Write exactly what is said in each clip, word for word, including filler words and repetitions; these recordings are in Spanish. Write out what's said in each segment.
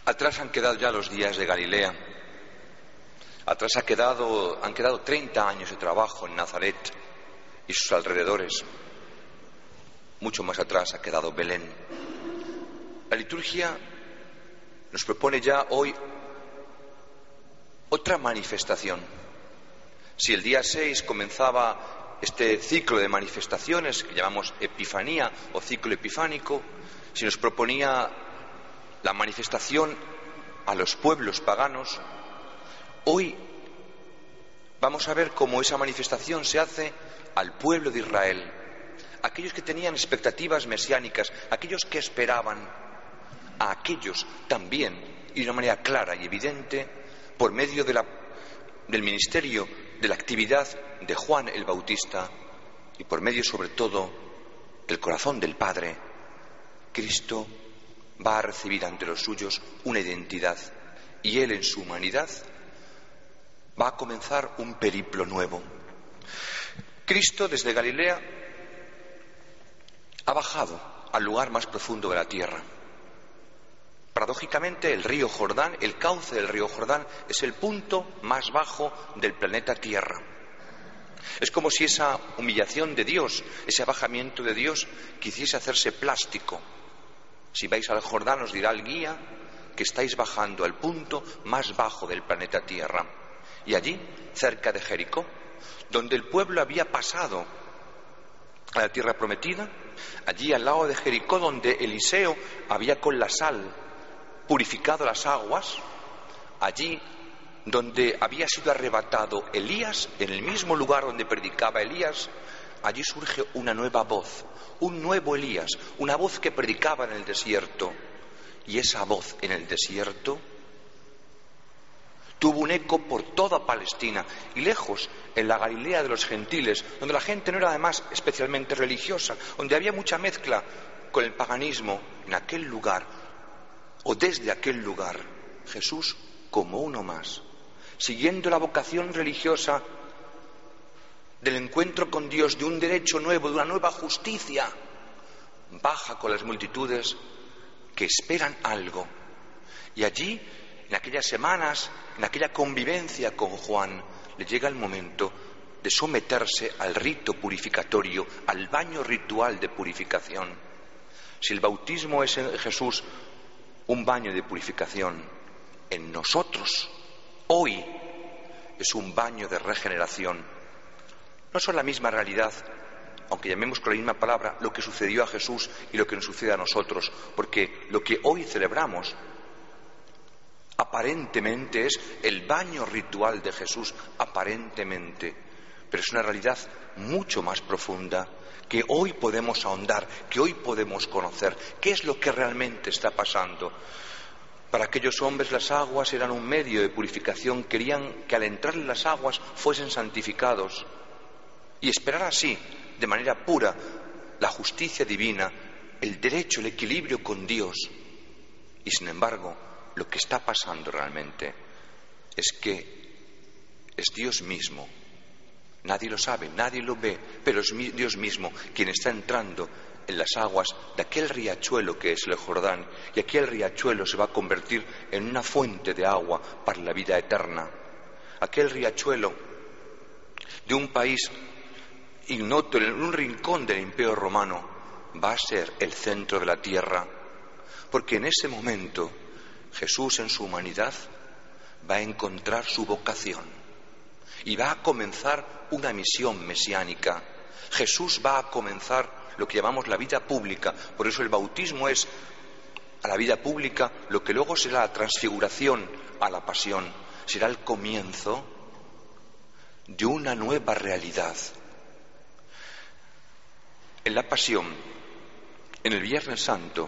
Atrás han quedado ya los días de Galilea. Atrás ha quedado, han quedado treinta años de trabajo en Nazaret y sus alrededores. Mucho más atrás ha quedado Belén. La liturgia nos propone ya hoy otra manifestación. Si el día seis comenzaba este ciclo de manifestaciones que llamamos Epifanía o ciclo epifánico, si nos proponía la manifestación a los pueblos paganos, hoy vamos a ver cómo esa manifestación se hace al pueblo de Israel, aquellos que tenían expectativas mesiánicas, aquellos que esperaban, a aquellos también, y de una manera clara y evidente, por medio de la, del ministerio, de la actividad de Juan el Bautista, y por medio sobre todo del corazón del Padre, Cristo va a recibir ante los suyos una identidad, y Él en su humanidad va a comenzar un periplo nuevo. Cristo desde Galilea ha bajado al lugar más profundo de la tierra. Paradójicamente, el río Jordán, el cauce del río Jordán, es el punto más bajo del planeta Tierra. Es como si esa humillación de Dios, ese abajamiento de Dios, quisiese hacerse plástico. Si vais al Jordán, os dirá el guía que estáis bajando al punto más bajo del planeta Tierra. Y allí, cerca de Jericó, donde el pueblo había pasado a la tierra prometida, allí al lado de Jericó, donde Eliseo había con la sal purificado las aguas, allí donde había sido arrebatado Elías, en el mismo lugar donde predicaba Elías, allí surge una nueva voz, un nuevo Elías, una voz que predicaba en el desierto. Y esa voz en el desierto tuvo un eco por toda Palestina y lejos, en la Galilea de los gentiles, donde la gente no era además especialmente religiosa, donde había mucha mezcla con el paganismo. En aquel lugar, o desde aquel lugar, Jesús, como uno más, siguiendo la vocación religiosa del encuentro con Dios, de un derecho nuevo, de una nueva justicia, baja con las multitudes que esperan algo. Y allí, en aquellas semanas, en aquella convivencia con Juan, le llega el momento de someterse al rito purificatorio, al baño ritual de purificación. Si el bautismo es en Jesús un baño de purificación, en nosotros, hoy, es un baño de regeneración. No son la misma realidad, aunque llamemos con la misma palabra, lo que sucedió a Jesús y lo que nos sucede a nosotros, porque lo que hoy celebramos aparentemente es el baño ritual de Jesús, aparentemente, pero es una realidad mucho más profunda que hoy podemos ahondar, que hoy podemos conocer. ¿Qué es lo que realmente está pasando? Para aquellos hombres las aguas eran un medio de purificación, querían que al entrar en las aguas fuesen santificados y esperar así, de manera pura, la justicia divina, el derecho, el equilibrio con Dios. Y sin embargo, lo que está pasando realmente es que es Dios mismo. Nadie lo sabe, nadie lo ve, pero es Dios mismo quien está entrando en las aguas de aquel riachuelo que es el Jordán, y aquel riachuelo se va a convertir en una fuente de agua para la vida eterna. Aquel riachuelo de un país ignoto, en un rincón del Imperio Romano, va a ser el centro de la tierra, porque en ese momento Jesús en su humanidad va a encontrar su vocación y va a comenzar una misión mesiánica. Jesús va a comenzar lo que llamamos la vida pública. Por eso el bautismo es a la vida pública lo que luego será la transfiguración a la pasión. Será el comienzo de una nueva realidad. En la pasión, en el Viernes Santo,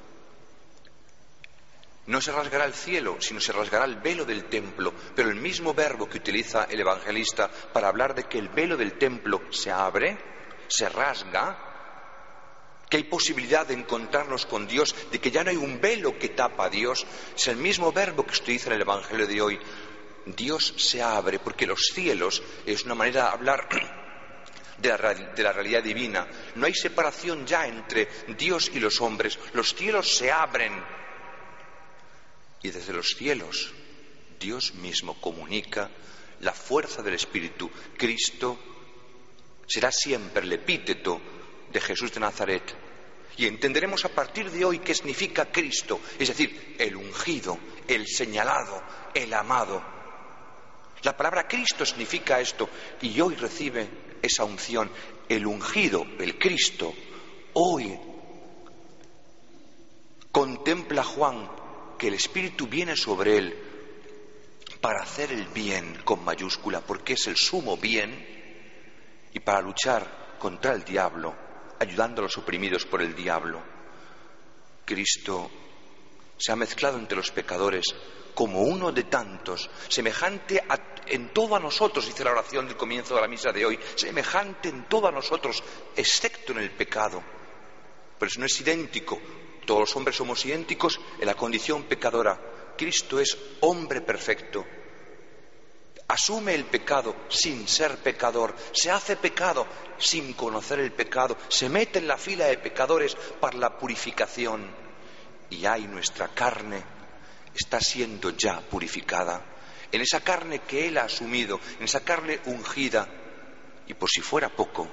no se rasgará el cielo, sino se rasgará el velo del templo. Pero el mismo verbo que utiliza el evangelista para hablar de que el velo del templo se abre, se rasga, que hay posibilidad de encontrarnos con Dios, de que ya no hay un velo que tapa a Dios, es el mismo verbo que se utiliza en el evangelio de hoy. Dios se abre, porque los cielos es una manera de hablar de la, de la realidad divina. No hay separación ya entre Dios y los hombres. Los cielos se abren. Y desde los cielos, Dios mismo comunica la fuerza del Espíritu. Cristo será siempre el epíteto de Jesús de Nazaret. Y entenderemos a partir de hoy qué significa Cristo, es decir, el ungido, el señalado, el amado. La palabra Cristo significa esto, y hoy recibe esa unción. El ungido, el Cristo, hoy contempla Juan que el Espíritu viene sobre él para hacer el bien con mayúscula, porque es el sumo bien, y para luchar contra el diablo, ayudando a los oprimidos por el diablo. Cristo se ha mezclado entre los pecadores como uno de tantos, semejante a, en todo a nosotros, dice la oración del comienzo de la misa de hoy, semejante en todo a nosotros, excepto en el pecado. Pero eso no es idéntico. Todos los hombres somos idénticos en la condición pecadora. Cristo es hombre perfecto. Asume el pecado sin ser pecador, se hace pecado sin conocer el pecado, se mete en la fila de pecadores para la purificación. Y ahí nuestra carne está siendo ya purificada, en esa carne que Él ha asumido, en esa carne ungida. Y por si fuera poco,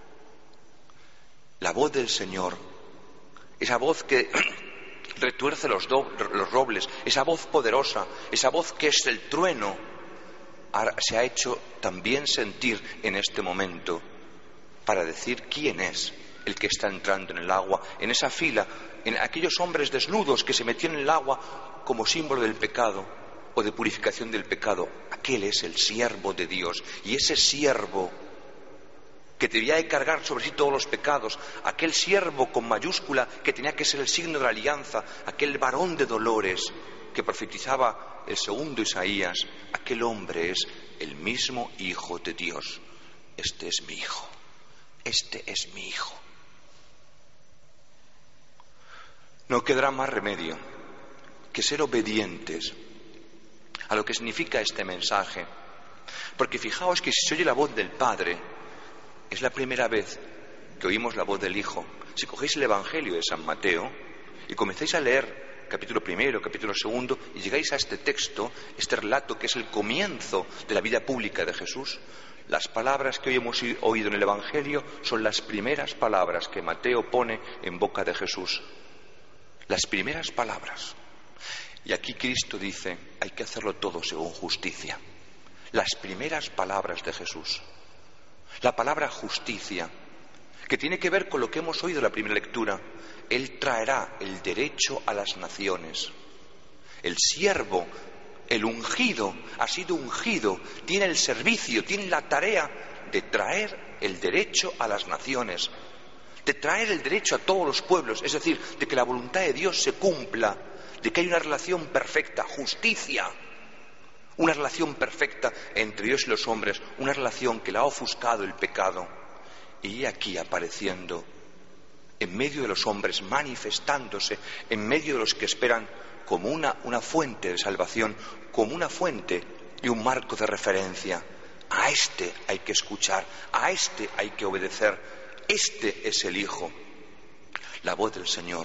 la voz del Señor, esa voz que retuerce los, do, los robles, esa voz poderosa, esa voz que es el trueno, se ha hecho también sentir en este momento para decir quién es el que está entrando en el agua, en esa fila, en aquellos hombres desnudos que se metían en el agua como símbolo del pecado o de purificación del pecado. Aquel es el siervo de Dios, y ese siervo que debía de cargar sobre sí todos los pecados, aquel siervo con mayúscula que tenía que ser el signo de la alianza, aquel varón de dolores que profetizaba el segundo Isaías, aquel hombre es el mismo Hijo de Dios. Este es mi Hijo, este es mi Hijo. No quedará más remedio que ser obedientes a lo que significa este mensaje, porque fijaos que si se oye la voz del Padre, es la primera vez que oímos la voz del Hijo. Si cogéis el Evangelio de San Mateo y comenzáis a leer capítulo primero, capítulo segundo, y llegáis a este texto, este relato que es el comienzo de la vida pública de Jesús, las palabras que hoy hemos oído en el Evangelio son las primeras palabras que Mateo pone en boca de Jesús. Las primeras palabras. Y aquí Cristo dice, hay que hacerlo todo según justicia. Las primeras palabras de Jesús. La palabra justicia, que tiene que ver con lo que hemos oído en la primera lectura. Él traerá el derecho a las naciones. El siervo, el ungido, ha sido ungido, tiene el servicio, tiene la tarea de traer el derecho a las naciones, de traer el derecho a todos los pueblos, es decir, de que la voluntad de Dios se cumpla, de que hay una relación perfecta, justicia, una relación perfecta entre Dios y los hombres, una relación que la ha ofuscado el pecado. Y aquí apareciendo en medio de los hombres, manifestándose en medio de los que esperan como una, una fuente de salvación, como una fuente y un marco de referencia. A este hay que escuchar, a este hay que obedecer, este es el Hijo. La voz del Señor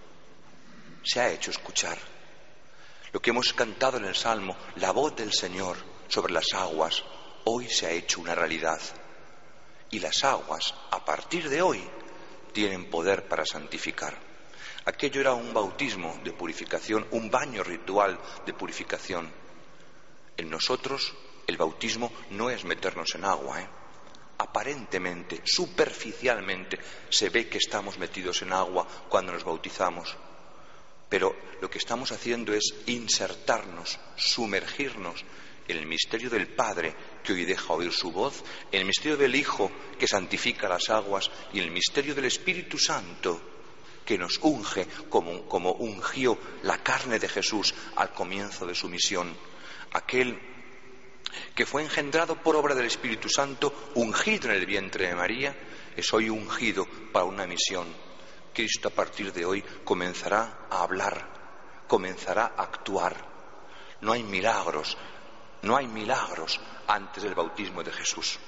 se ha hecho escuchar. Lo que hemos cantado en el Salmo, la voz del Señor sobre las aguas, hoy se ha hecho una realidad. Y las aguas, a partir de hoy, tienen poder para santificar. Aquello era un bautismo de purificación, un baño ritual de purificación. En nosotros, el bautismo no es meternos en agua, ¿eh? Aparentemente, superficialmente, se ve que estamos metidos en agua cuando nos bautizamos. Pero lo que estamos haciendo es insertarnos, sumergirnos en el misterio del Padre, que hoy deja oír su voz, en el misterio del Hijo, que santifica las aguas, y en el misterio del Espíritu Santo, que nos unge como, como ungió la carne de Jesús al comienzo de su misión. Aquel que fue engendrado por obra del Espíritu Santo, ungido en el vientre de María, es hoy ungido para una misión. Cristo a partir de hoy comenzará a hablar, comenzará a actuar. No hay milagros, no hay milagros antes del bautismo de Jesús.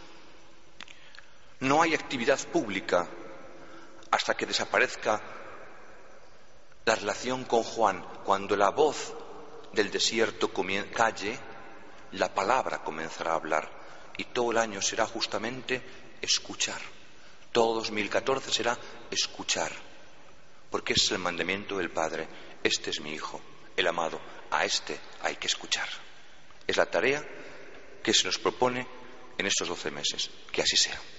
No hay actividad pública hasta que desaparezca la relación con Juan, cuando la voz del desierto calle, la palabra comenzará a hablar y todo el año será justamente escuchar. Todo dos mil catorce será escuchar, porque ese es el mandamiento del Padre. Este es mi Hijo, el amado, a este hay que escuchar. Es la tarea que se nos propone en estos doce meses. Que así sea.